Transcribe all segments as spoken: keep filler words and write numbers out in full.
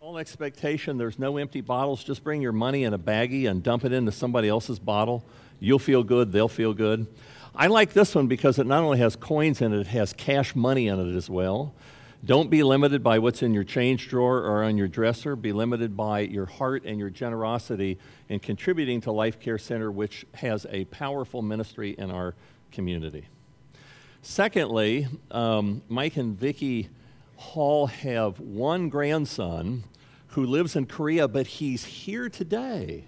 all expectation. There's no empty bottles. Just bring your money in a baggie and dump it into somebody else's bottle. You'll feel good. They'll feel good. I like this one because it not only has coins in it, it has cash money in it as well. Don't be limited by what's in your change drawer or on your dresser. Be limited by your heart and your generosity in contributing to Life Care Center, which has a powerful ministry in our community. Secondly, um, Mike and Vicki Hall have one grandson who lives in Korea, but he's here today.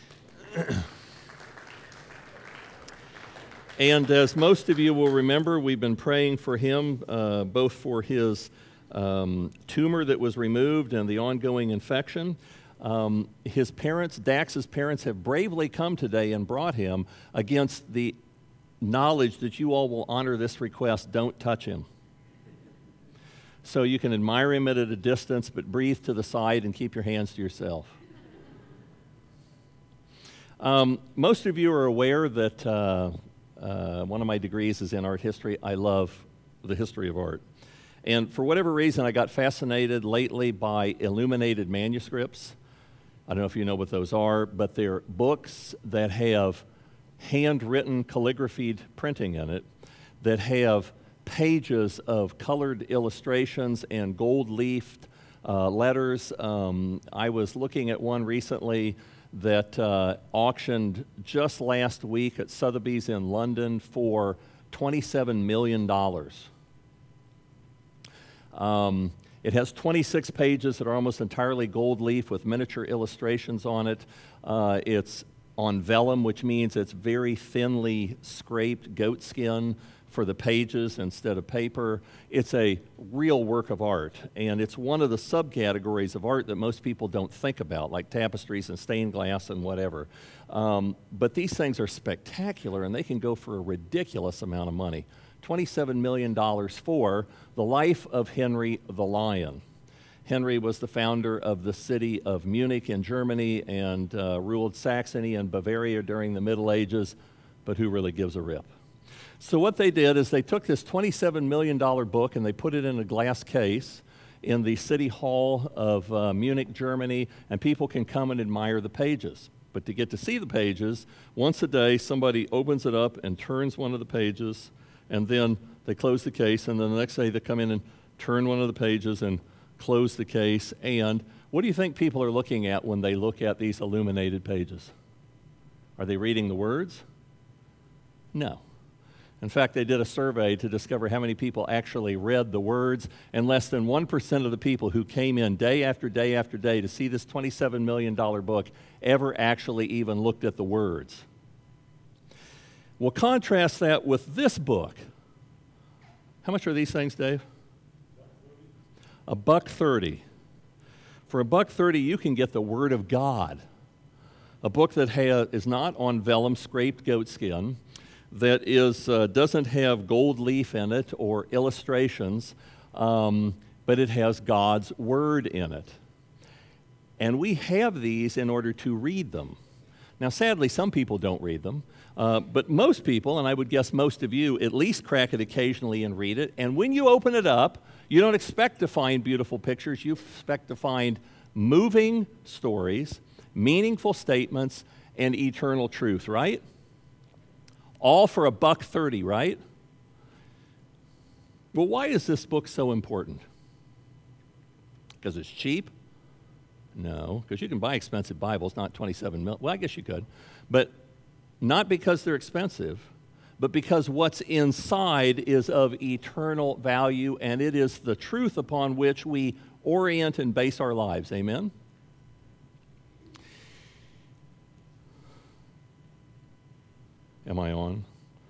And as most of you will remember, we've been praying for him, uh, both for his um, tumor that was removed and the ongoing infection. Um, his parents, Dax's parents, have bravely come today and brought him against the knowledge that you all will honor this request. Don't touch him. So you can admire him at a distance, but breathe to the side and keep your hands to yourself. Um, most of you are aware that uh, uh, one of my degrees is in art history. I love the history of art. And for whatever reason, I got fascinated lately by illuminated manuscripts. I don't know if you know what those are, but they're books that have handwritten calligraphied printing in it, that have pages of colored illustrations and gold-leafed uh, letters. Um, I was looking at one recently that uh, auctioned just last week at Sotheby's in London for twenty-seven million dollars. Um, it has twenty-six pages that are almost entirely gold leaf with miniature illustrations on it. Uh, it's on vellum, which means it's very thinly scraped goat skin for the pages instead of paper. It's a real work of art, and it's one of the subcategories of art that most people don't think about, like tapestries and stained glass and whatever. Um, but these things are spectacular, and they can go for a ridiculous amount of money. twenty-seven million dollars for the life of Henry the Lion. Henry was the founder of the city of Munich in Germany and uh, ruled Saxony and Bavaria during the Middle Ages, but who really gives a rip? So what they did is they took this twenty-seven million dollars book and they put it in a glass case in the City Hall of uh, Munich, Germany, and people can come and admire the pages. But to get to see the pages, once a day somebody opens it up and turns one of the pages, and then they close the case, and then the next day they come in and turn one of the pages and close the case. And what do you think people are looking at when they look at these illuminated pages? Are they reading the words? No. In fact, they did a survey to discover how many people actually read the words, and less than one percent of the people who came in day after day after day to see this twenty-seven million dollars book ever actually even looked at the words. We'll contrast that with this book. How much are these things, Dave? A buck thirty. For a buck thirty, you can get the Word of God, a book that ha- is not on vellum, scraped goat skin, that is uh, doesn't have gold leaf in it or illustrations, um, but it has God's Word in it. And we have these in order to read them. Now, sadly, some people don't read them, uh, but most people, and I would guess most of you, at least crack it occasionally and read it. And when you open it up, you don't expect to find beautiful pictures. You expect to find moving stories, meaningful statements, and eternal truth, right? All for a buck thirty, right? Well, why is this book so important? Because it's cheap? No, because you can buy expensive Bibles, not twenty-seven mil. Well, I guess you could. But not because they're expensive, but because what's inside is of eternal value, and it is the truth upon which we orient and base our lives. Amen? Am I on?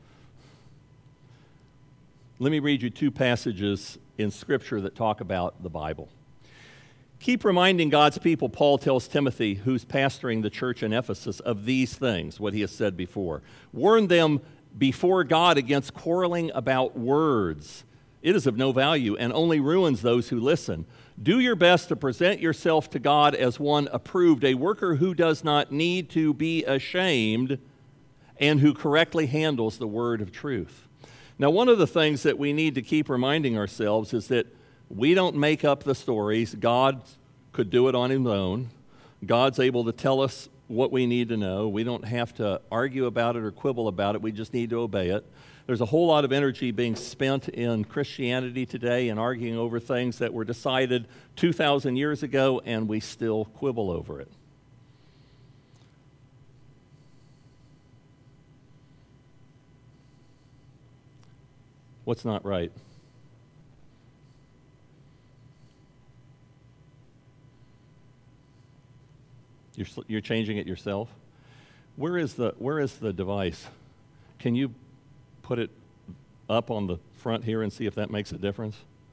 Let me read you two passages in Scripture that talk about the Bible. Keep reminding God's people, Paul tells Timothy, who's pastoring the church in Ephesus, of these things, what he has said before. Warn them before God against quarreling about words. It is of no value and only ruins those who listen. Do your best to present yourself to God as one approved, a worker who does not need to be ashamed and who correctly handles the word of truth. Now, one of the things that we need to keep reminding ourselves is that we don't make up the stories. God could do it on his own. God's able to tell us what we need to know. We don't have to argue about it or quibble about it. We just need to obey it. There's a whole lot of energy being spent in Christianity today and arguing over things that were decided two thousand years ago, and we still quibble over it. What's not right? You're, you're changing it yourself? Where is the, where is the device? Can you put it up on the front here and see if that makes a difference?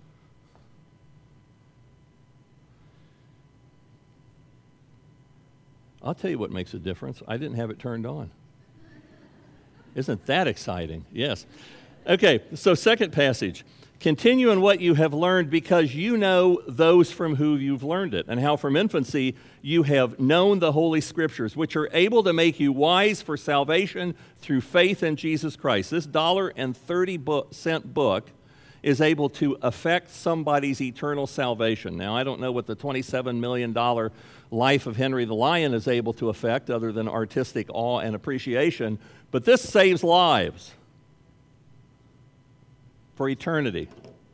I'll tell you what makes a difference. I didn't have it turned on. Isn't that exciting? Yes. Okay, so second passage. Continue in what you have learned, because you know those from whom you've learned it, and how from infancy you have known the Holy Scriptures, which are able to make you wise for salvation through faith in Jesus Christ. This one dollar and thirty cent book is able to affect somebody's eternal salvation. Now, I don't know what the twenty-seven million dollars Life of Henry the Lion is able to affect other than artistic awe and appreciation, but this saves lives for eternity.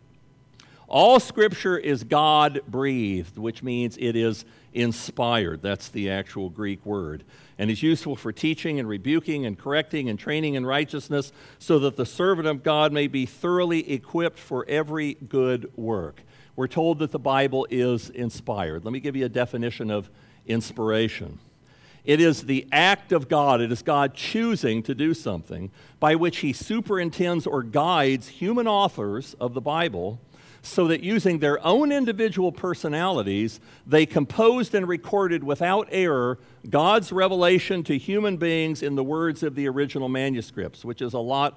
All Scripture is God-breathed, which means it is inspired. That's the actual Greek word. And is useful for teaching and rebuking and correcting and training in righteousness, so that the servant of God may be thoroughly equipped for every good work. We're told that the Bible is inspired. Let me give you a definition of inspiration. It is the act of God, it is God choosing to do something by which he superintends or guides human authors of the Bible so that using their own individual personalities, they composed and recorded without error God's revelation to human beings in the words of the original manuscripts, which is a lot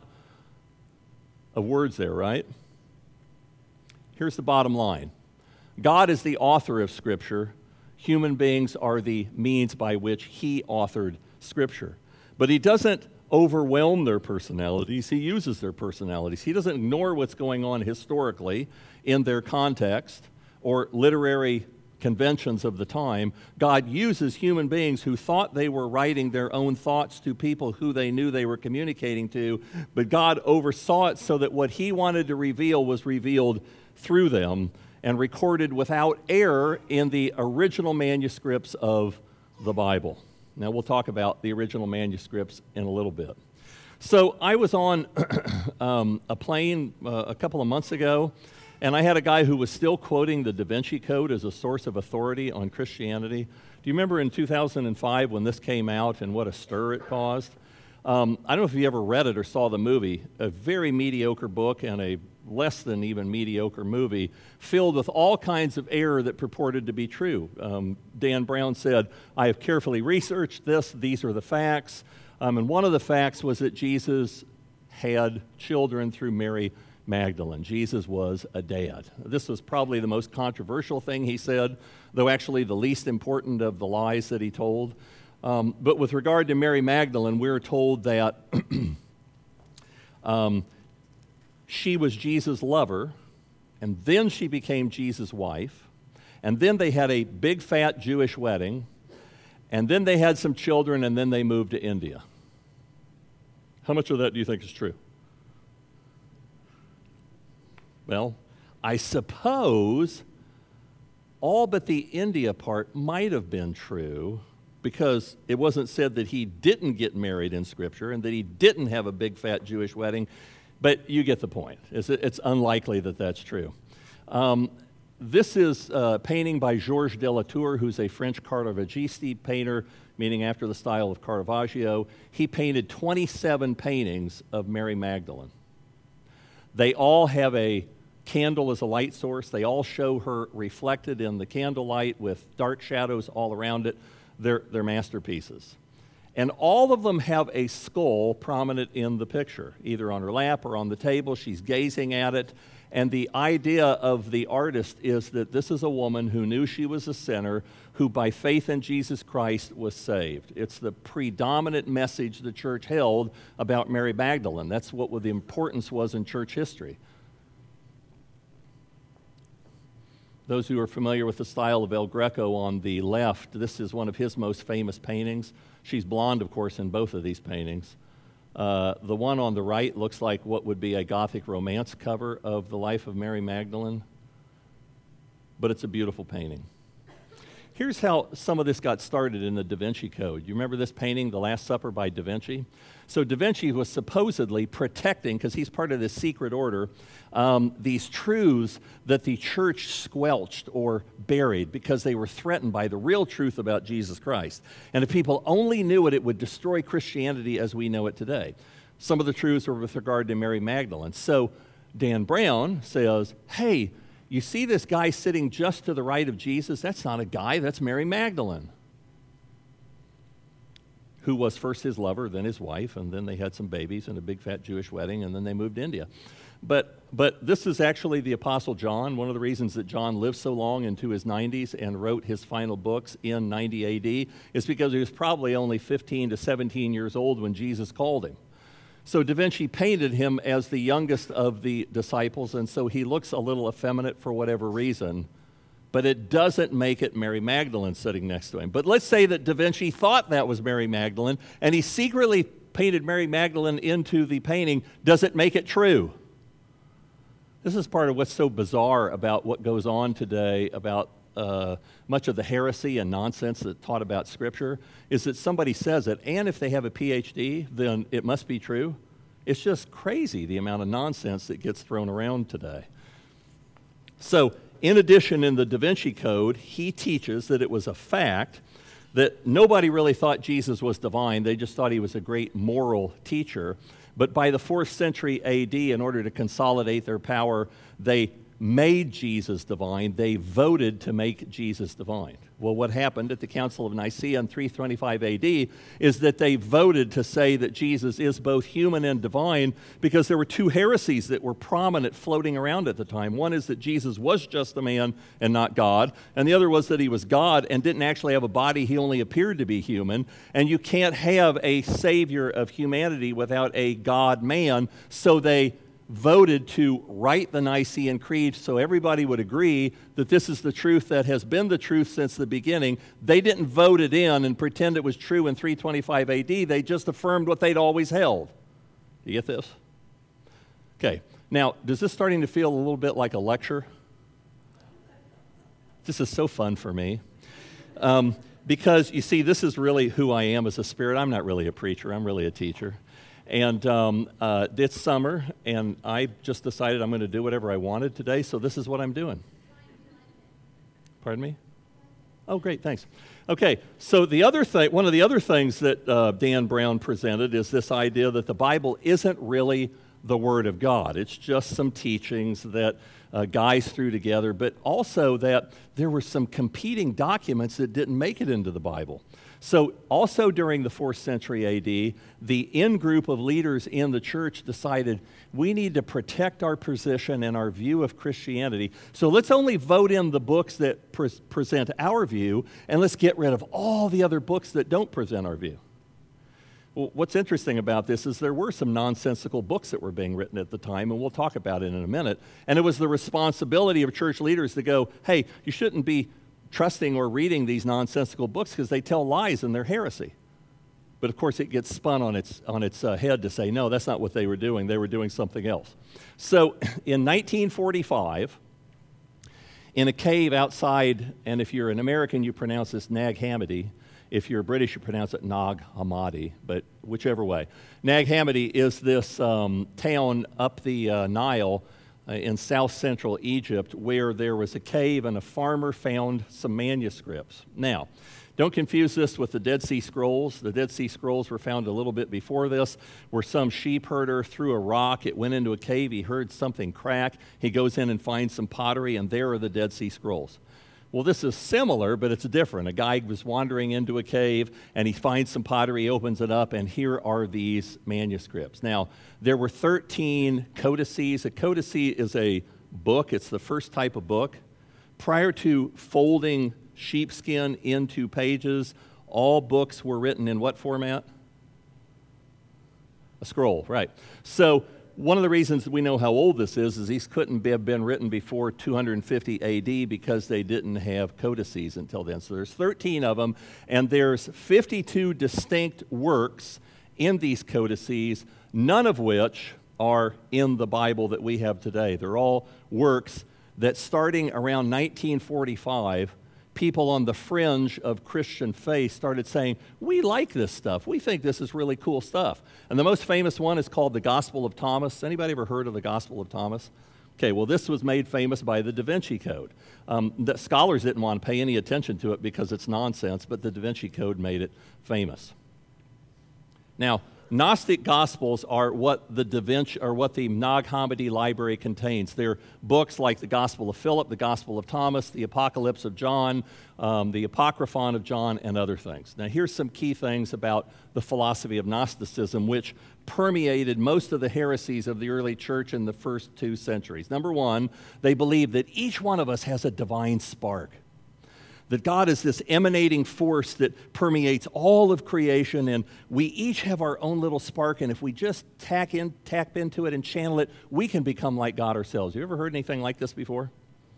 of words there, right? Here's the bottom line. God is the author of Scripture. Human beings are the means by which he authored Scripture. But he doesn't overwhelm their personalities. He uses their personalities. He doesn't ignore what's going on historically in their context or literary conventions of the time. God uses human beings who thought they were writing their own thoughts to people who they knew they were communicating to, but God oversaw it so that what he wanted to reveal was revealed through them and recorded without error in the original manuscripts of the Bible. Now, we'll talk about the original manuscripts in a little bit. So I was on um, a plane uh, a couple of months ago, and I had a guy who was still quoting the Da Vinci Code as a source of authority on Christianity. Do you remember in two thousand five when this came out and what a stir it caused? Um, I don't know if you ever read it or saw the movie. A very mediocre book and a less than even mediocre movie filled with all kinds of error that purported to be true. Um, Dan Brown said, I have carefully researched this. These are the facts. Um, and one of the facts was that Jesus had children through Mary Magdalene. Jesus was a dad. This was probably the most controversial thing he said, though actually the least important of the lies that he told. Um, but with regard to Mary Magdalene, we're told that um, she was Jesus' lover, and then she became Jesus' wife, and then they had a big fat Jewish wedding, and then they had some children, and then they moved to India. How much of that do you think is true? Well, I suppose all but the India part might have been true, because it wasn't said that he didn't get married in Scripture and that he didn't have a big fat Jewish wedding, but you get the point. It's, it's unlikely that that's true. Um, this is a painting by Georges de la Tour, who's a French Caravagiste painter, meaning after the style of Caravaggio. He painted twenty-seven paintings of Mary Magdalene. They all have a candle as a light source. They all show her reflected in the candlelight with dark shadows all around it. They're, they're masterpieces. And all of them have a skull prominent in the picture, either on her lap or on the table. She's gazing at it. And the idea of the artist is that this is a woman who knew she was a sinner, who by faith in Jesus Christ was saved. It's the predominant message the church held about Mary Magdalene. That's what the importance was in church history. Those who are familiar with the style of El Greco on the left, this is one of his most famous paintings. She's blonde, of course, in both of these paintings. Uh, the one on the right looks like what would be a Gothic romance cover of the life of Mary Magdalene, but it's a beautiful painting. Here's how some of this got started in the Da Vinci Code. You remember this painting, The Last Supper by Da Vinci? So Da Vinci was supposedly protecting, because he's part of this secret order, um, these truths that the church squelched or buried because they were threatened by the real truth about Jesus Christ. And if people only knew it, it would destroy Christianity as we know it today. Some of the truths were with regard to Mary Magdalene. So Dan Brown says, hey, you see this guy sitting just to the right of Jesus? That's not a guy, that's Mary Magdalene, who was first his lover, then his wife, and then they had some babies and a big fat Jewish wedding, and then they moved to India. But, but this is actually the Apostle John. One of the reasons that John lived so long into his nineties and wrote his final books in ninety A D is because he was probably only fifteen to seventeen years old when Jesus called him. So Da Vinci painted him as the youngest of the disciples, and so he looks a little effeminate for whatever reason, but it doesn't make it Mary Magdalene sitting next to him. But let's say that Da Vinci thought that was Mary Magdalene, and he secretly painted Mary Magdalene into the painting. Does it make it true? This is part of what's so bizarre about what goes on today about uh, much of the heresy and nonsense that's taught about Scripture, is that somebody says it, and if they have a P H D, then it must be true. It's just crazy, the amount of nonsense that gets thrown around today. So, in addition, in the Da Vinci Code, he teaches that it was a fact that nobody really thought Jesus was divine. They just thought he was a great moral teacher. But by the fourth century A D, in order to consolidate their power, they made Jesus divine. They voted to make Jesus divine. Well, what happened at the Council of Nicaea in three twenty-five A D is that they voted to say that Jesus is both human and divine because there were two heresies that were prominent floating around at the time. One is that Jesus was just a man and not God, and the other was that he was God and didn't actually have a body. He only appeared to be human, and you can't have a savior of humanity without a God-man, so they voted to write the Nicene Creed so everybody would agree that this is the truth that has been the truth since the beginning. They didn't vote it in and pretend it was true in three twenty-five A D. They just affirmed what they'd always held. You get this? Okay. Now, does this starting to feel a little bit like a lecture? This is so fun for me. Um, because, you see, this is really who I am as a spirit. I'm not really a preacher. I'm really a teacher. And um, uh, it's summer, and I just decided I'm going to do whatever I wanted today, so this is what I'm doing. Pardon me? Oh, great, thanks. Okay, so the other thing, one of the other things that uh, Dan Brown presented is this idea that the Bible isn't really the Word of God. It's just some teachings that uh, guys threw together, but also that there were some competing documents that didn't make it into the Bible. So also during the fourth century A D, the in-group of leaders in the church decided we need to protect our position and our view of Christianity. So let's only vote in the books that pre- present our view, and let's get rid of all the other books that don't present our view. Well, what's interesting about this is there were some nonsensical books that were being written at the time, and we'll talk about it in a minute. And it was the responsibility of church leaders to go, hey, you shouldn't be trusting or reading these nonsensical books because they tell lies and they're heresy. But of course it gets spun on its, on its uh, head to say, no, that's not what they were doing. They were doing something else. So in nineteen forty-five, in a cave outside, and if you're an American, you pronounce this Nag Hammadi. If you're British, you pronounce it Nag Hammadi, but whichever way. Nag Hammadi is this um, town up the uh, Nile Uh, in south central Egypt, where there was a cave and a farmer found some manuscripts. Now, don't confuse this with the Dead Sea Scrolls. The Dead Sea Scrolls were found a little bit before this, where some sheep herder threw a rock. It went into a cave. He heard something crack. He goes in and finds some pottery, and there are the Dead Sea Scrolls. Well, this is similar, but it's different. A guy was wandering into a cave, and he finds some pottery, opens it up, and here are these manuscripts. Now, there were thirteen codices. A codice is a book. It's the first type of book. Prior to folding sheepskin into pages, all books were written in what format? A scroll, right. So One of the reasons we know how old this is is these couldn't be, have been written before two hundred fifty A D because they didn't have codices until then. So there's thirteen of them, and there's fifty-two distinct works in these codices, none of which are in the Bible that we have today. They're all works that starting around nineteen forty-five, people on the fringe of Christian faith started saying, we like this stuff. We think this is really cool stuff. And the most famous one is called the Gospel of Thomas. Anybody ever heard of the Gospel of Thomas? Okay, well, this was made famous by the Da Vinci Code. Um, the scholars didn't want to pay any attention to it because it's nonsense, but the Da Vinci Code made it famous. Now, Gnostic Gospels are what the Da Vinci, or what the Nag Hammadi library contains. They're books like the Gospel of Philip, the Gospel of Thomas, the Apocalypse of John, um, the Apocryphon of John, and other things. Now, here's some key things about the philosophy of Gnosticism, which permeated most of the heresies of the early church in the first two centuries. Number one, they believed that each one of us has a divine spark. That God is this emanating force that permeates all of creation, and we each have our own little spark, and if we just tack in, tap into it and channel it, we can become like God ourselves. You ever heard anything like this before?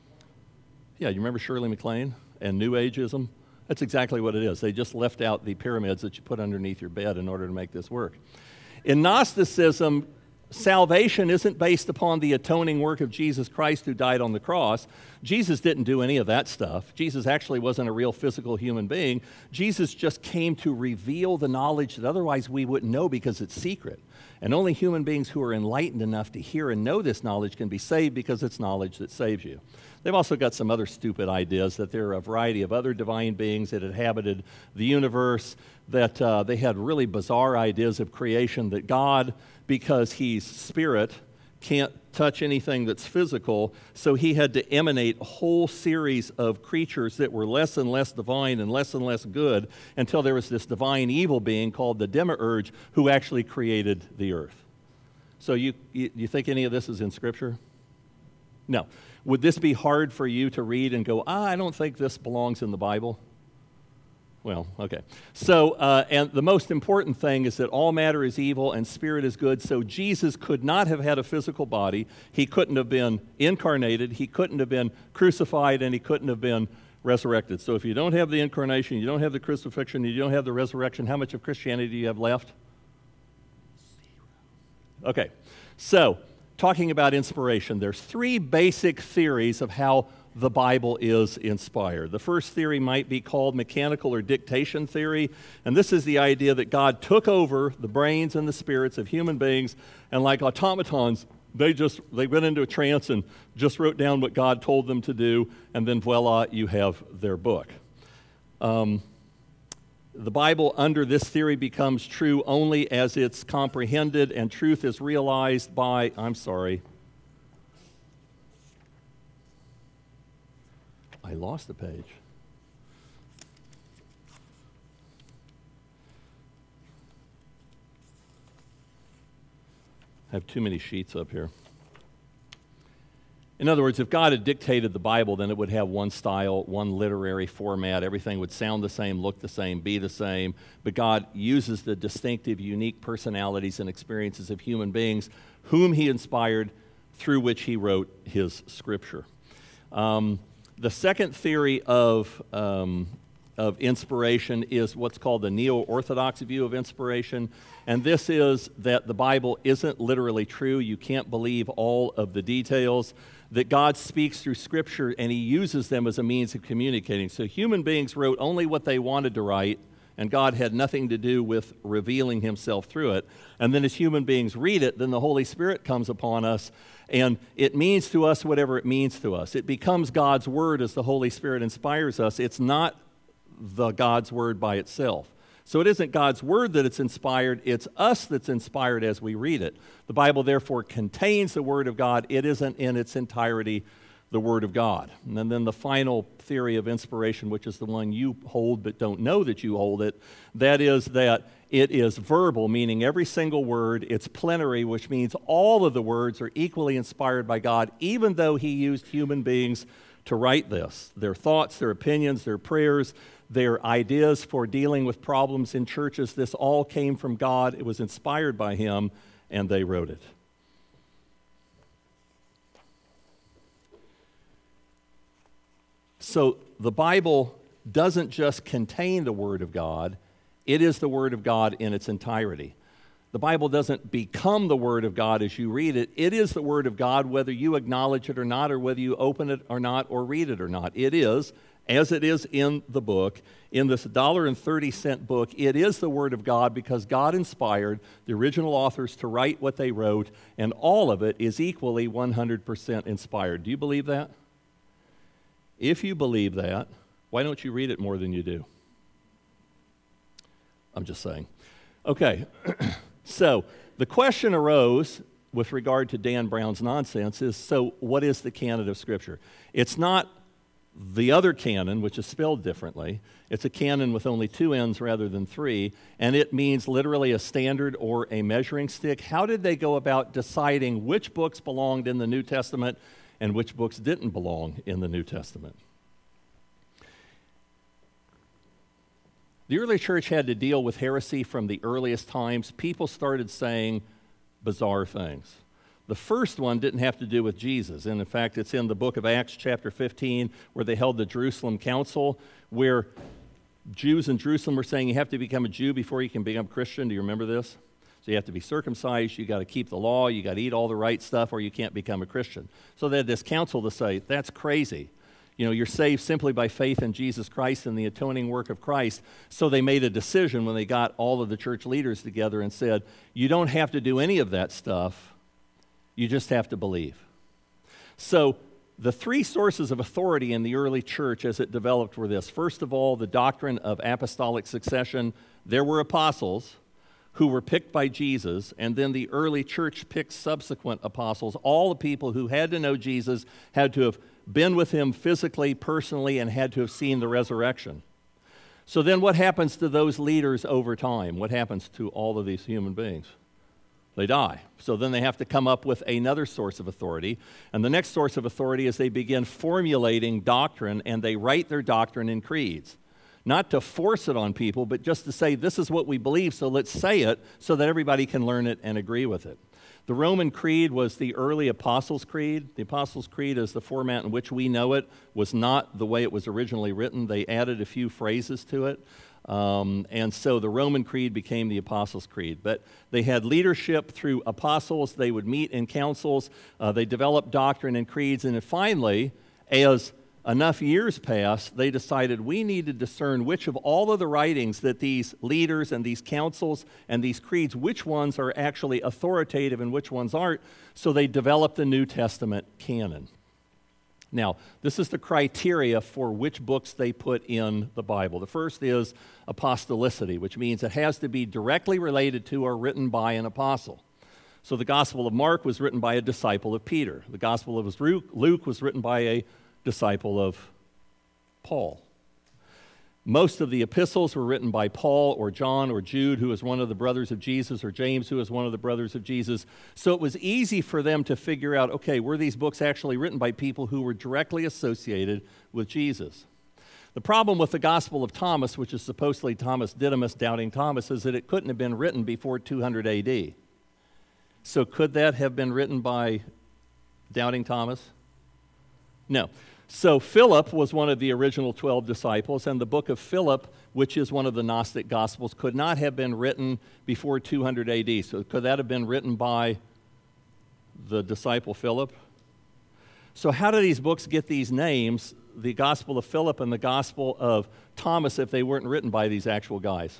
Yeah, you remember Shirley MacLaine and New Ageism? That's exactly what it is. They just left out the pyramids that you put underneath your bed in order to make this work. In Gnosticism, salvation isn't based upon the atoning work of Jesus Christ who died on the cross. Jesus didn't do any of that stuff. Jesus actually wasn't a real physical human being. Jesus just came to reveal the knowledge that otherwise we wouldn't know because it's secret. And only human beings who are enlightened enough to hear and know this knowledge can be saved because it's knowledge that saves you. They've also got some other stupid ideas that there are a variety of other divine beings that inhabited the universe, that uh, they had really bizarre ideas of creation, that God, because he's spirit, can't touch anything that's physical, so he had to emanate a whole series of creatures that were less and less divine and less and less good until there was this divine evil being called the Demiurge who actually created the earth. So you, you, you think any of this is in Scripture? No. Would this be hard for you to read and go, ah, I don't think this belongs in the Bible? Well, okay. So, uh, and the most important thing is that all matter is evil and spirit is good. So Jesus could not have had a physical body. He couldn't have been incarnated. He couldn't have been crucified, and he couldn't have been resurrected. So if you don't have the incarnation, you don't have the crucifixion, you don't have the resurrection, how much of Christianity do you have left? Zero. Okay. So, talking about inspiration, there's three basic theories of how the Bible is inspired. The first theory might be called mechanical or dictation theory, and this is the idea that God took over the brains and the spirits of human beings, and like automatons, they just they went into a trance and just wrote down what God told them to do, and then voila, you have their book. Um, the Bible under this theory becomes true only as it's comprehended and truth is realized by, I'm sorry, I lost the page. I have too many sheets up here. In other words, if God had dictated the Bible, then it would have one style, one literary format. Everything would sound the same, look the same, be the same. But God uses the distinctive, unique personalities and experiences of human beings, whom he inspired, through which he wrote his scripture. Um, The second theory of, um, of inspiration is what's called the neo-orthodox view of inspiration, and this is that the Bible isn't literally true. You can't believe all of the details, that God speaks through Scripture and he uses them as a means of communicating. So human beings wrote only what they wanted to write, and God had nothing to do with revealing himself through it. And then as human beings read it, then the Holy Spirit comes upon us, and it means to us whatever it means to us. It becomes God's word as the Holy Spirit inspires us. It's not the God's word by itself. So it isn't God's word that it's inspired, it's us that's inspired as we read it. The Bible therefore contains the word of God. It isn't in its entirety the word of God. And then, then the final theory of inspiration, which is the one you hold but don't know that you hold it, that is that it is verbal, meaning every single word. It's plenary, which means all of the words are equally inspired by God, even though he used human beings to write this. Their thoughts, their opinions, their prayers, their ideas for dealing with problems in churches, this all came from God. It was inspired by him, and they wrote it. So the Bible doesn't just contain the Word of God, it is the Word of God in its entirety. The Bible doesn't become the Word of God as you read it. It is the Word of God whether you acknowledge it or not, or whether you open it or not, or read it or not. It is, as it is in the book, in this one dollar and thirty cent book, it is the Word of God because God inspired the original authors to write what they wrote, and all of it is equally one hundred percent inspired. Do you believe that? If you believe that, why don't you read it more than you do? I'm just saying. Okay, so the question arose with regard to Dan Brown's nonsense is, so what is the canon of Scripture? It's not the other canon, which is spelled differently. It's a canon with only two ends rather than three, and it means literally a standard or a measuring stick. How did they go about deciding which books belonged in the New Testament and which books didn't belong in the New Testament? The early church had to deal with heresy from the earliest times. People started saying bizarre things. The first one didn't have to do with Jesus, and in fact, it's in the book of Acts, chapter fifteen, where they held the Jerusalem Council, where Jews in Jerusalem were saying you have to become a Jew before you can become a Christian. Do you remember this? So you have to be circumcised, you got to keep the law, you got to eat all the right stuff, or you can't become a Christian. So they had this council to say, that's crazy. You know, you're saved simply by faith in Jesus Christ and the atoning work of Christ. So they made a decision when they got all of the church leaders together and said, you don't have to do any of that stuff. You just have to believe. So the three sources of authority in the early church as it developed were this. First of all, the doctrine of apostolic succession. There were apostles who were picked by Jesus, and then the early church picked subsequent apostles. All the people who had to know Jesus had to have been with him physically, personally, and had to have seen the resurrection. So then what happens to those leaders over time? What happens to all of these human beings? They die. So then they have to come up with another source of authority. And the next source of authority is they begin formulating doctrine, and they write their doctrine in creeds. Not to force it on people, but just to say, this is what we believe, so let's say it so that everybody can learn it and agree with it. The Roman Creed was the early Apostles' Creed. The Apostles' Creed, as the format in which we know it, was not the way it was originally written. They added a few phrases to it. Um, and so the Roman Creed became the Apostles' Creed. But they had leadership through apostles. They would meet in councils. Uh, they developed doctrine and creeds. And then finally, as enough years passed, they decided we need to discern which of all of the writings that these leaders and these councils and these creeds, which ones are actually authoritative and which ones aren't. So they developed the New Testament canon. Now, this is the criteria for which books they put in the Bible. The first is apostolicity, which means it has to be directly related to or written by an apostle. So the Gospel of Mark was written by a disciple of Peter. The Gospel of Luke was written by a disciple of Paul. Most of the epistles were written by Paul or John or Jude, who was one of the brothers of Jesus, or James, who was one of the brothers of Jesus. So it was easy for them to figure out, okay, were these books actually written by people who were directly associated with Jesus? The problem with the Gospel of Thomas, which is supposedly Thomas Didymus, Doubting Thomas, is that it couldn't have been written before two hundred A D. So could that have been written by Doubting Thomas? No. So Philip was one of the original twelve disciples, and the book of Philip, which is one of the Gnostic Gospels, could not have been written before two hundred A D. So could that have been written by the disciple Philip? So how do these books get these names, the Gospel of Philip and the Gospel of Thomas, if they weren't written by these actual guys?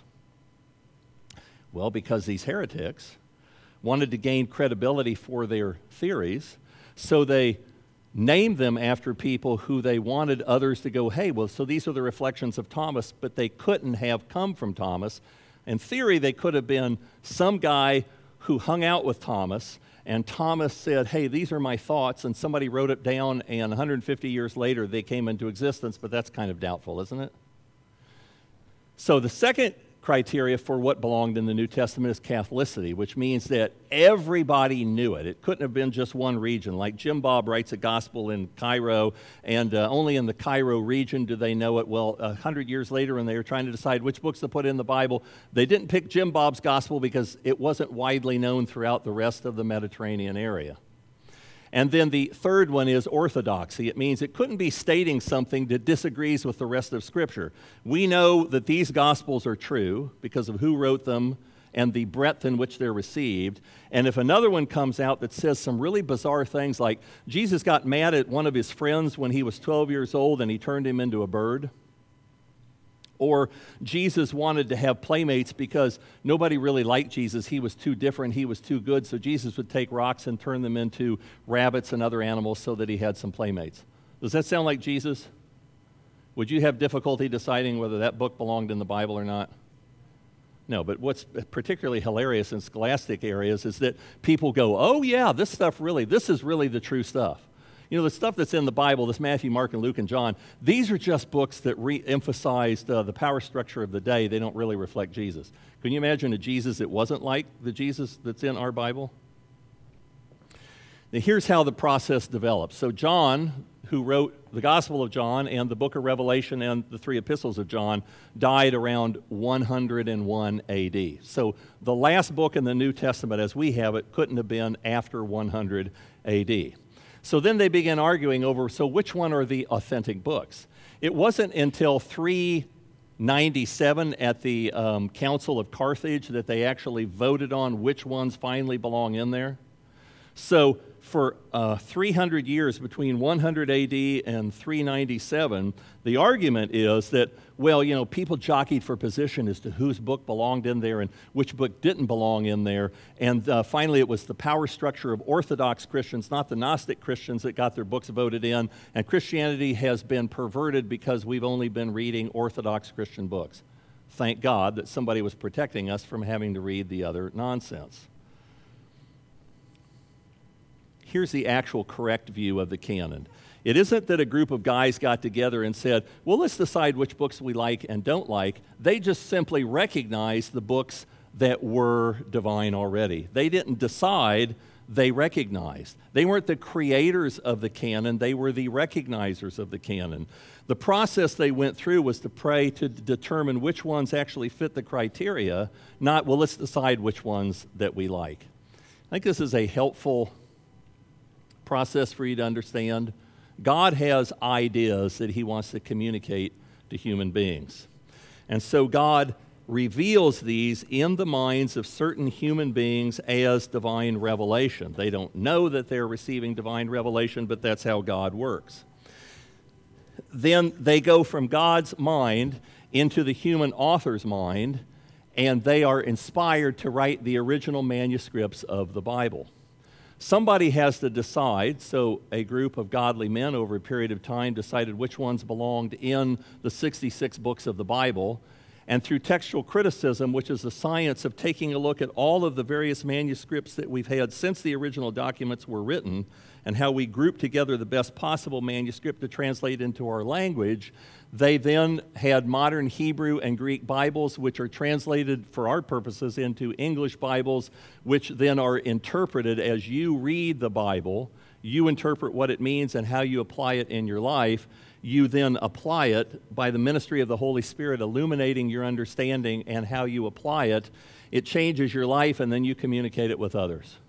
Well, because these heretics wanted to gain credibility for their theories, so they named them after people who they wanted others to go, hey, well, so these are the reflections of Thomas, but they couldn't have come from Thomas. In theory, they could have been some guy who hung out with Thomas, and Thomas said, hey, these are my thoughts, and somebody wrote it down, and one hundred fifty years later, they came into existence, but that's kind of doubtful, isn't it? So the second criteria for what belonged in the New Testament is Catholicity, which means that everybody knew it. It couldn't have been just one region. Like Jim Bob writes a gospel in Cairo, and uh, only in the Cairo region do they know it. Well, a hundred years later, when they were trying to decide which books to put in the Bible, they didn't pick Jim Bob's gospel because it wasn't widely known throughout the rest of the Mediterranean area. And then the third one is orthodoxy. It means it couldn't be stating something that disagrees with the rest of Scripture. We know that these Gospels are true because of who wrote them and the breadth in which they're received. And if another one comes out that says some really bizarre things like Jesus got mad at one of his friends when he was twelve years old and he turned him into a bird, or Jesus wanted to have playmates because nobody really liked Jesus. He was too different. He was too good. So Jesus would take rocks and turn them into rabbits and other animals so that he had some playmates. Does that sound like Jesus? Would you have difficulty deciding whether that book belonged in the Bible or not? No, but what's particularly hilarious in scholastic areas is that people go, oh yeah, this stuff really, this is really the true stuff. You know, the stuff that's in the Bible, this Matthew, Mark, and Luke, and John, these are just books that re-emphasized uh, the power structure of the day. They don't really reflect Jesus. Can you imagine a Jesus that wasn't like the Jesus that's in our Bible? Now, here's how the process develops. So John, who wrote the Gospel of John and the book of Revelation and the three epistles of John, died around one hundred one A D. So the last book in the New Testament, as we have it, couldn't have been after one hundred A D. So then they began arguing over, so which one are the authentic books? It wasn't until three ninety-seven at the um, Council of Carthage that they actually voted on which ones finally belong in there. So for uh, three hundred years, between one hundred A D and three ninety-seven, the argument is that, well, you know, people jockeyed for position as to whose book belonged in there and which book didn't belong in there. And uh, finally, it was the power structure of Orthodox Christians, not the Gnostic Christians, that got their books voted in. And Christianity has been perverted because we've only been reading Orthodox Christian books. Thank God that somebody was protecting us from having to read the other nonsense. Here's the actual correct view of the canon. It isn't that a group of guys got together and said, well, let's decide which books we like and don't like. They just simply recognized the books that were divine already. They didn't decide, they recognized. They weren't the creators of the canon, they were the recognizers of the canon. The process they went through was to pray to determine which ones actually fit the criteria, not, well, let's decide which ones that we like. I think this is a helpful process for you to understand. God has ideas that he wants to communicate to human beings. And so God reveals these in the minds of certain human beings as divine revelation. They don't know that they're receiving divine revelation, but that's how God works. Then they go from God's mind into the human author's mind, and they are inspired to write the original manuscripts of the Bible. Somebody has to decide, so a group of godly men over a period of time decided which ones belonged in the sixty-six books of the Bible, and through textual criticism, which is the science of taking a look at all of the various manuscripts that we've had since the original documents were written, and how we group together the best possible manuscript to translate into our language, they then had modern Hebrew and Greek Bibles, which are translated for our purposes into English Bibles, which then are interpreted as you read the Bible. You interpret what it means and how you apply it in your life. You then apply it by the ministry of the Holy Spirit, illuminating your understanding and how you apply it. It changes your life, and then you communicate it with others.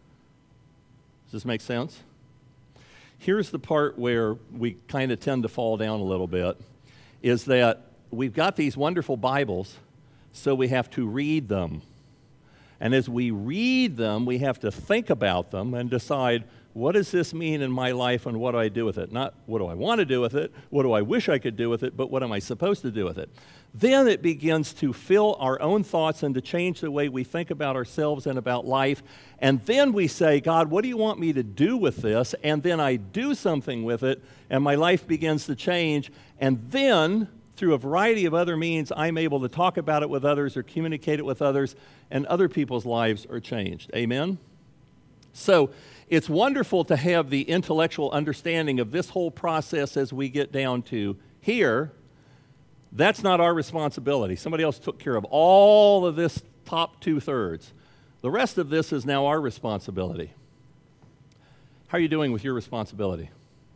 Does this make sense? Here's the part where we kind of tend to fall down a little bit, is that we've got these wonderful Bibles, so we have to read them. And as we read them, we have to think about them and decide, what does this mean in my life and what do I do with it? Not what do I want to do with it, what do I wish I could do with it, but what am I supposed to do with it? Then it begins to fill our own thoughts and to change the way we think about ourselves and about life. And then we say, God, what do you want me to do with this? And then I do something with it, and my life begins to change. And then, through a variety of other means, I'm able to talk about it with others or communicate it with others, and other people's lives are changed. Amen? So it's wonderful to have the intellectual understanding of this whole process as we get down to here. That's not our responsibility. Somebody else took care of all of this top two-thirds. The rest of this is now our responsibility. How are you doing with your responsibility?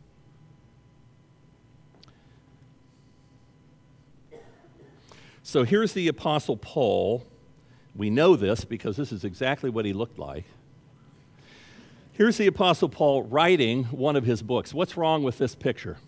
So here's the Apostle Paul. We know this because this is exactly what he looked like. Here's the Apostle Paul writing one of his books. What's wrong with this picture?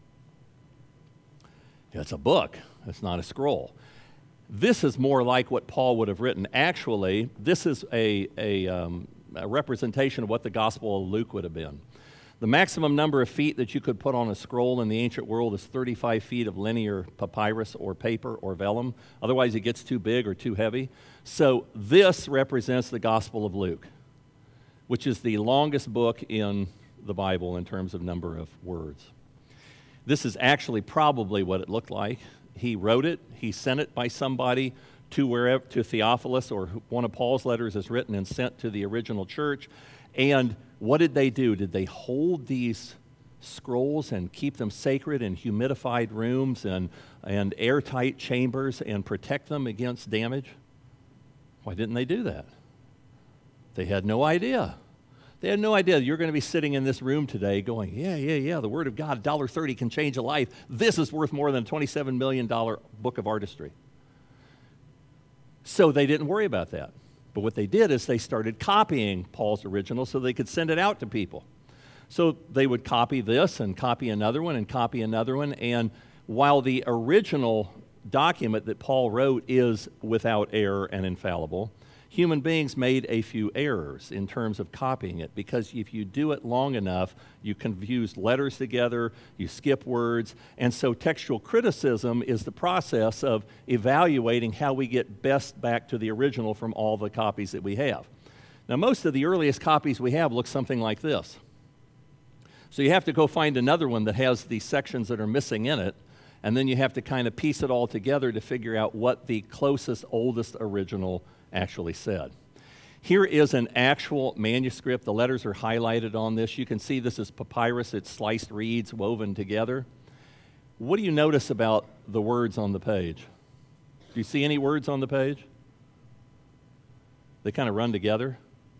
It's a book. It's not a scroll. This is more like what Paul would have written. Actually, this is a, a, um, a representation of what the Gospel of Luke would have been. The maximum number of feet that you could put on a scroll in the ancient world is thirty-five feet of linear papyrus or paper or vellum. Otherwise, it gets too big or too heavy. So this represents the Gospel of Luke, which is the longest book in the Bible in terms of number of words. This is actually probably what it looked like. He wrote it. He sent it by somebody to wherever, to Theophilus, or one of Paul's letters is written and sent to the original church. And what did they do? Did they hold these scrolls and keep them sacred in humidified rooms and, and airtight chambers and protect them against damage? Why didn't they do that? They had no idea. They had no idea you're going to be sitting in this room today going, yeah, yeah, yeah, the Word of God, one dollar thirty can change a life. This is worth more than a twenty-seven million dollars book of artistry. So they didn't worry about that. But what they did is they started copying Paul's original so they could send it out to people. So they would copy this and copy another one and copy another one. And while the original document that Paul wrote is without error and infallible, human beings made a few errors in terms of copying it, because if you do it long enough, you confuse letters together, you skip words, and so textual criticism is the process of evaluating how we get best back to the original from all the copies that we have. Now, most of the earliest copies we have look something like this. So you have to go find another one that has the sections that are missing in it, and then you have to kind of piece it all together to figure out what the closest, oldest original actually said. Here is an actual manuscript. The letters are highlighted on this. You can see this is papyrus. It's sliced reeds woven together. What do you notice about the words on the page? Do you see any words on the page? They kind of run together.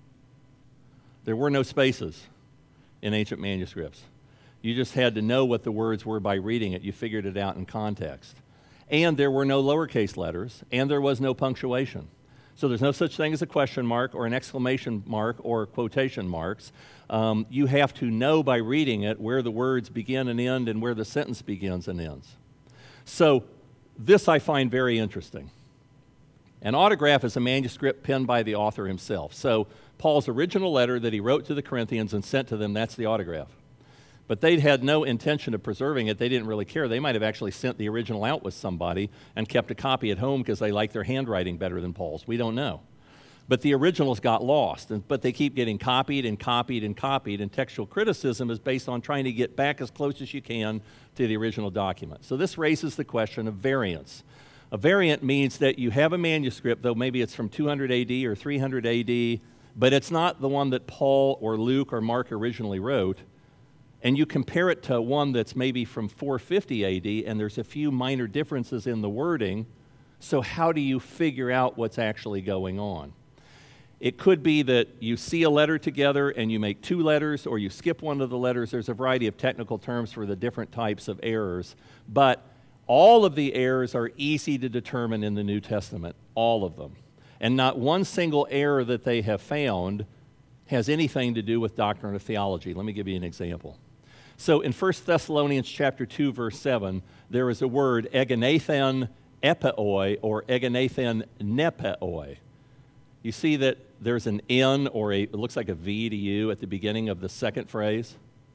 There were no spaces in ancient manuscripts. You just had to know what the words were by reading it. You figured it out in context. And there were no lowercase letters, and there was no punctuation. So there's no such thing as a question mark or an exclamation mark or quotation marks. Um, you have to know by reading it where the words begin and end and where the sentence begins and ends. So this I find very interesting. An autograph is a manuscript penned by the author himself. So Paul's original letter that he wrote to the Corinthians and sent to them, that's the autograph. But they had no intention of preserving it. They didn't really care. They might have actually sent the original out with somebody and kept a copy at home because they liked their handwriting better than Paul's. We don't know. But the originals got lost, and, but they keep getting copied and copied and copied, and textual criticism is based on trying to get back as close as you can to the original document. So this raises the question of variance. A variant means that you have a manuscript, though maybe it's from two hundred A D or three hundred A D, but it's not the one that Paul or Luke or Mark originally wrote, and you compare it to one that's maybe from four fifty A D, and there's a few minor differences in the wording, so how do you figure out what's actually going on? It could be that you see a letter together and you make two letters, or you skip one of the letters. There's a variety of technical terms for the different types of errors, but all of the errors are easy to determine in the New Testament, all of them. And not one single error that they have found has anything to do with doctrine or theology. Let me give you an example. So in First Thessalonians chapter two, verse seven, there is a word, egonathen epeoi, or egonathen nepeoi. You see that there's an N, or a, it looks like a V to you, at the beginning of the second phrase.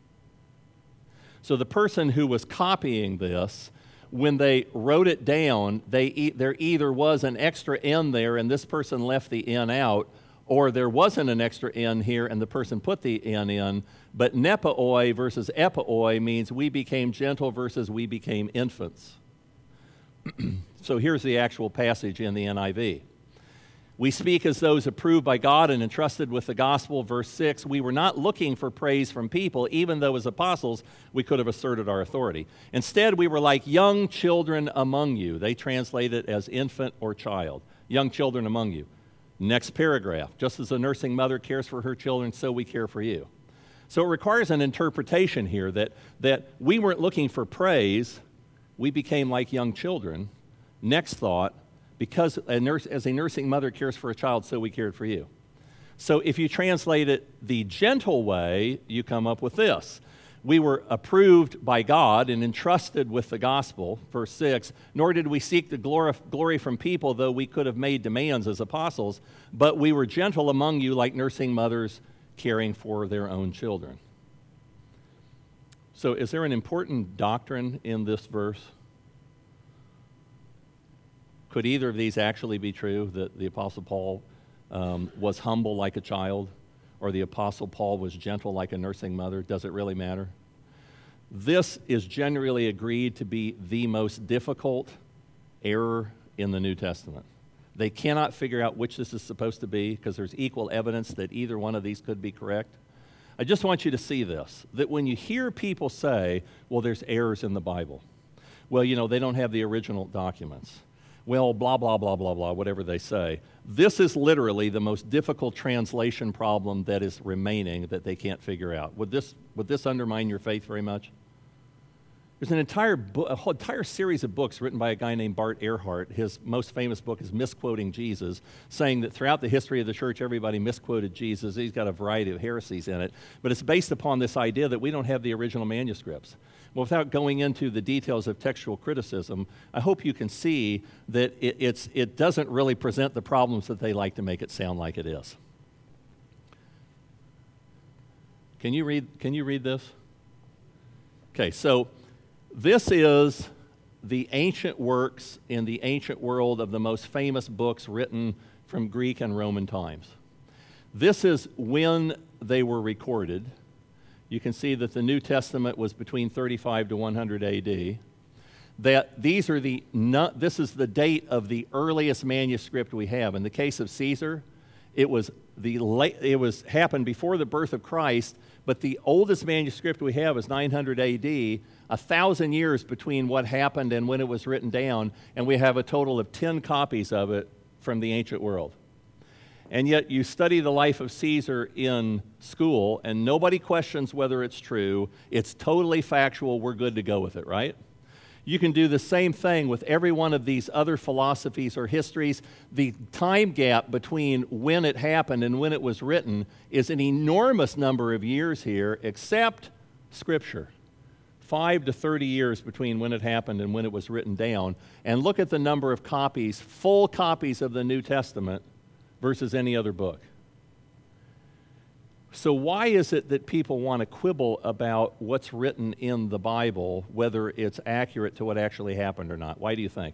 So the person who was copying this, when they wrote it down, they there either was an extra N there and this person left the N out, or there wasn't an extra N here and the person put the N in. But nepeoi versus epeoi means we became gentle versus we became infants. So here's the actual passage in the N I V. We speak as those approved by God and entrusted with the gospel. Verse six, we were not looking for praise from people, even though as apostles we could have asserted our authority. Instead, we were like young children among you. They translate it as infant or child. Young children among you. Next paragraph, just as a nursing mother cares for her children, so we care for you. So it requires an interpretation here that, that we weren't looking for praise, we became like young children. Next thought, because a nurse, as a nursing mother cares for a child, so we cared for you. So if you translate it the gentle way, you come up with this. We were approved by God and entrusted with the gospel, verse six, nor did we seek the glory from people, though we could have made demands as apostles, but we were gentle among you like nursing mothers caring for their own children. So is there an important doctrine in this verse? Could either of these actually be true, that the Apostle Paul um, was humble like a child, or the Apostle Paul was gentle like a nursing mother? Does it really matter? This is generally agreed to be the most difficult error in the New Testament. They cannot figure out which this is supposed to be because there's equal evidence that either one of these could be correct. I just want you to see this, that when you hear people say, well, there's errors in the Bible. Well, you know, they don't have the original documents. Well, blah, blah, blah, blah, blah, whatever they say. This is literally the most difficult translation problem that is remaining that they can't figure out. Would this, would this undermine your faith very much? There's an entire, bo- a whole entire series of books written by a guy named Bart Ehrhart. His most famous book is Misquoting Jesus, saying that throughout the history of the church, everybody misquoted Jesus. He's got a variety of heresies in it, but it's based upon this idea that we don't have the original manuscripts. Well, without going into the details of textual criticism, I hope you can see that it, it's, it doesn't really present the problems that they like to make it sound like it is. Can you read, can you read this? Okay, so this is the ancient works in the ancient world of the most famous books written from Greek and Roman times. This is when they were recorded. You can see that the New Testament was between thirty-five to one hundred A D. That these are the, not, this is the date of the earliest manuscript we have. In the case of Caesar, it was the late, it was happened before the birth of Christ, but the oldest manuscript we have is nine hundred A D, a thousand years between what happened and when it was written down, and we have a total of ten copies of it from the ancient world. And yet you study the life of Caesar in school, and nobody questions whether it's true. It's totally factual. We're good to go with it, right? You can do the same thing with every one of these other philosophies or histories. The time gap between when it happened and when it was written is an enormous number of years here, except Scripture. Five to thirty years between when it happened and when it was written down. And look at the number of copies, full copies of the New Testament, versus any other book. So why is it that people want to quibble about what's written in the Bible, whether it's accurate to what actually happened or not? Why do you think?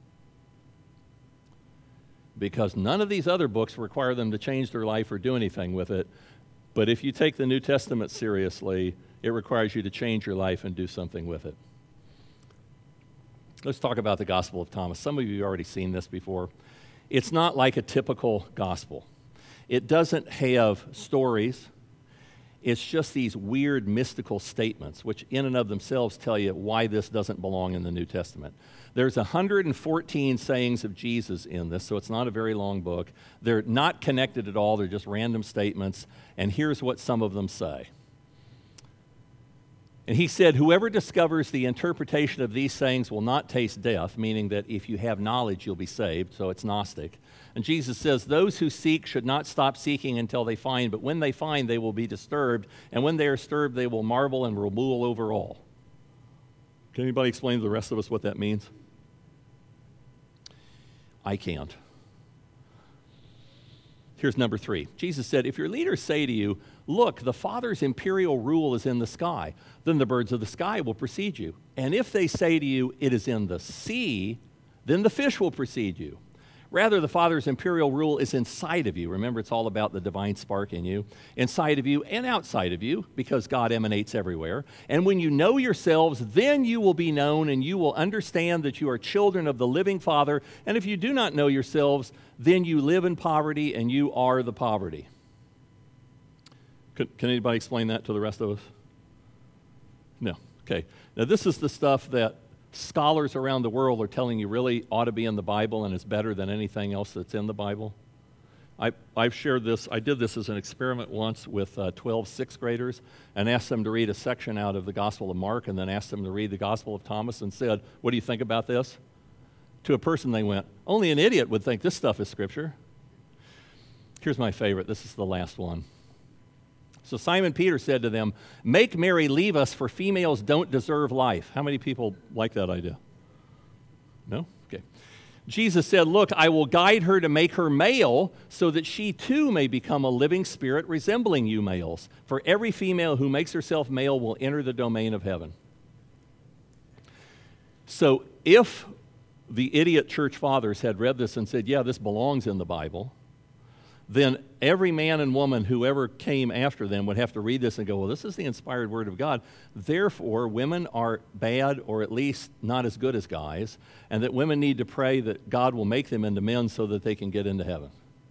Because none of these other books require them to change their life or do anything with it. But if you take the New Testament seriously, it requires you to change your life and do something with it. Let's talk about the Gospel of Thomas. Some of you have already seen this before. It's not like a typical gospel. It doesn't have stories. It's just these weird mystical statements, which in and of themselves tell you why this doesn't belong in the New Testament. There's one hundred fourteen sayings of Jesus in this, so it's not a very long book. They're not connected at all. They're just random statements. And here's what some of them say. And he said, whoever discovers the interpretation of these sayings will not taste death, meaning that if you have knowledge, you'll be saved, so it's Gnostic. And Jesus says, those who seek should not stop seeking until they find, but when they find, they will be disturbed, and when they are disturbed, they will marvel and will rule over all. Can anybody explain to the rest of us what that means? I can't. Here's number three. Jesus said, if your leaders say to you, look, the Father's imperial rule is in the sky, then the birds of the sky will precede you. And if they say to you, it is in the sea, then the fish will precede you. Rather, the Father's imperial rule is inside of you. Remember, it's all about the divine spark in you. Inside of you and outside of you, because God emanates everywhere. And when you know yourselves, then you will be known, and you will understand that you are children of the living Father. And if you do not know yourselves, then you live in poverty, and you are the poverty. Can, can anybody explain that to the rest of us? No. Okay. Now, this is the stuff that scholars around the world are telling you really ought to be in the Bible and is better than anything else that's in the Bible. I, I've shared this. I did this as an experiment once with uh, twelve sixth graders and asked them to read a section out of the Gospel of Mark and then asked them to read the Gospel of Thomas and said, what do you think about this? To a person they went, only an idiot would think this stuff is Scripture. Here's my favorite. This is the last one. So Simon Peter said to them, "Make Mary leave us, for females don't deserve life." How many people like that idea? No? Okay. Jesus said, "Look, I will guide her to make her male, so that she too may become a living spirit resembling you males. For every female who makes herself male will enter the domain of heaven." So if the idiot church fathers had read this and said, yeah, this belongs in the Bible, then every man and woman who ever came after them would have to read this and go, well, this is the inspired word of God. Therefore, women are bad, or at least not as good as guys, and that women need to pray that God will make them into men so that they can get into heaven.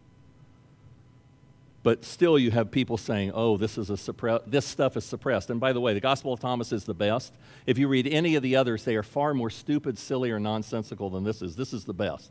But still you have people saying, oh, this is a suppre- this stuff is suppressed. And by the way, the Gospel of Thomas is the best. If you read any of the others, they are far more stupid, silly, or nonsensical than this is. This is the best.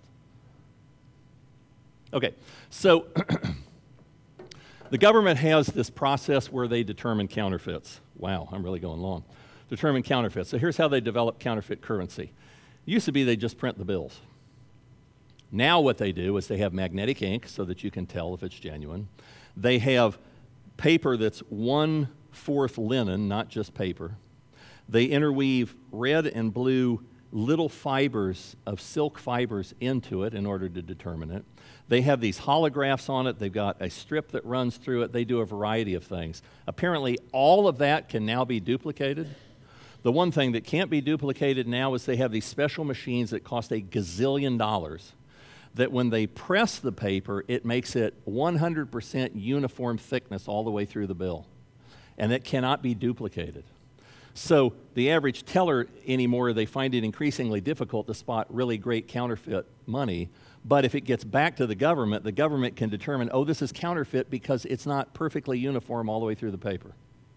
Okay, so the government has this process where they determine counterfeits. Wow, I'm really going long. Determine counterfeits. So here's how they develop counterfeit currency. It used to be they just print the bills. Now what they do is they have magnetic ink so that you can tell if it's genuine. They have paper that's one-fourth linen, not just paper. They interweave red and blue little fibers of silk fibers into it in order to determine it. They have these holographs on it. They've got a strip that runs through it. They do a variety of things. Apparently, all of that can now be duplicated. The one thing that can't be duplicated now is they have these special machines that cost a gazillion dollars, that when they press the paper, it makes it one hundred percent uniform thickness all the way through the bill. And it cannot be duplicated. So the average teller anymore, they find it increasingly difficult to spot really great counterfeit money. But if it gets back to the government, the government can determine, oh, this is counterfeit because it's not perfectly uniform all the way through the paper.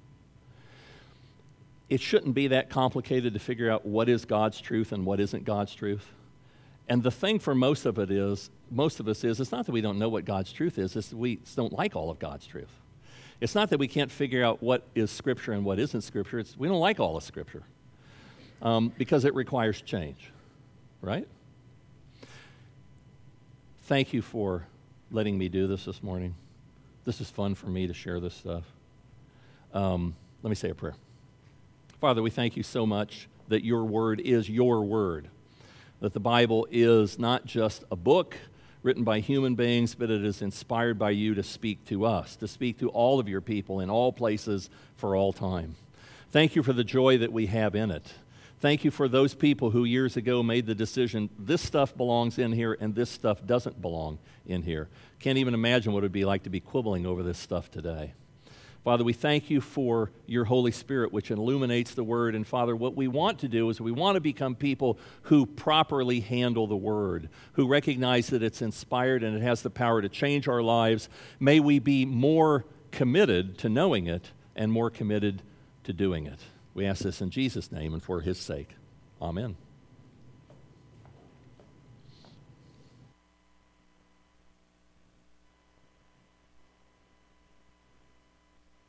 It shouldn't be that complicated to figure out what is God's truth and what isn't God's truth. And the thing for most of it is, most of us is, it's not that we don't know what God's truth is, it's that we don't like all of God's truth. It's not that we can't figure out what is Scripture and what isn't Scripture. It's we don't like all of Scripture um, because it requires change, right? Thank you for letting me do this this morning. This is fun for me to share this stuff. Um, let me say a prayer. Father, we thank you so much that your word is your word, that the Bible is not just a book written by human beings, but it is inspired by you to speak to us, to speak to all of your people in all places for all time. Thank you for the joy that we have in it. Thank you for those people who years ago made the decision, this stuff belongs in here and this stuff doesn't belong in here. Can't even imagine what it would be like to be quibbling over this stuff today. Father, we thank you for your Holy Spirit, which illuminates the Word. And Father, what we want to do is we want to become people who properly handle the Word, who recognize that it's inspired and it has the power to change our lives. May we be more committed to knowing it and more committed to doing it. We ask this in Jesus' name and for his sake. Amen.